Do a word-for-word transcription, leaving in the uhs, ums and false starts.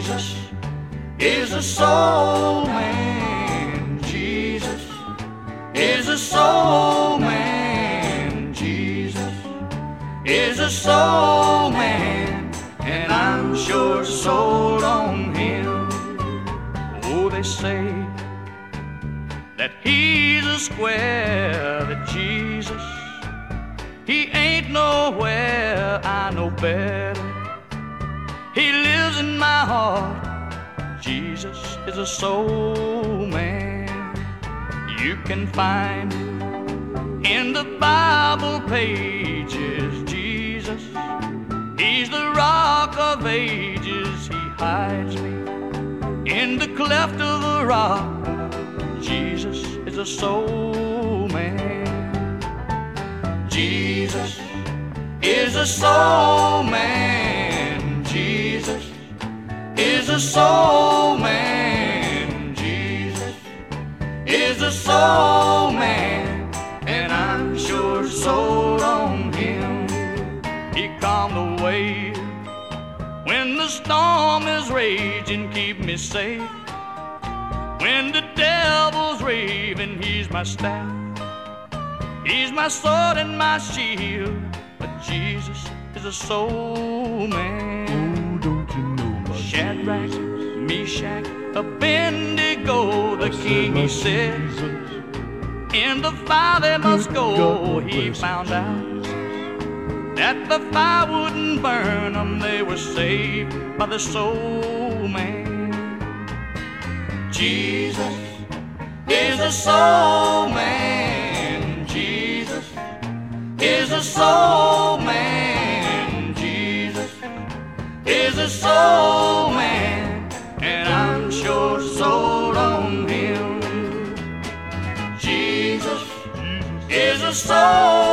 Jesus is a soul man. Jesus is a soul man. Jesus is a soul man, and I'm sure sold on him. Oh, they say that he's a square, that Jesus, he ain't nowhere. I know better. He lives in my heart. Jesus is a soul man. You can find in the Bible pages Jesus, he's the rock of ages. He hides me in the cleft of the rock. Jesus is a soul man. Jesus is a soul man. Jesus is a soul man. Jesus is a soul man, and I'm sure sold on him. He calmed the wave when the storm is raging, keep me safe. When the devil's raving, he's my staff, he's my sword and my shield. But Jesus is a soul man. Oh, don't you know my Shadrach, Jesus? Meshach, Abednego, the king, he said, in the fire they must go. He found out that the fire wouldn't burn them. They were saved by the soul man. Jesus is a soul man. Jesus is a soul man. Jesus is a soul man, and I'm sure sold on him. Jesus is a soul